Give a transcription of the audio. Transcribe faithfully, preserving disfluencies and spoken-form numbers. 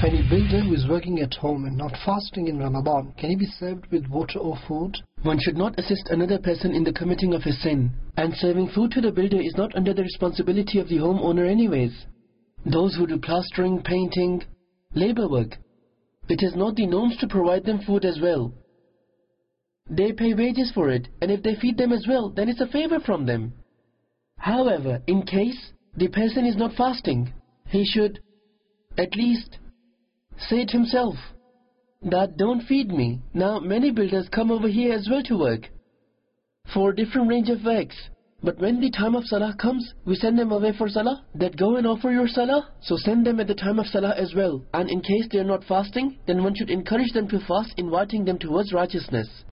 If any builder who is working at home and not fasting in Ramadan, can he be served with water or food? One should not assist another person in the committing of a sin, and serving food to the builder is not under the responsibility of the homeowner anyways. Those who do plastering, painting, labor work, it is not the norms to provide them food as well. They pay wages for it, and if they feed them as well, then it's a favor from them. However, in case the person is not fasting, he should at least say it himself, that don't feed me. Now many builders come over here as well to work, for different range of works. But when the time of Salah comes, we send them away for Salah, that go and offer your Salah. So send them at the time of Salah as well. And in case they are not fasting, then one should encourage them to fast, inviting them towards righteousness.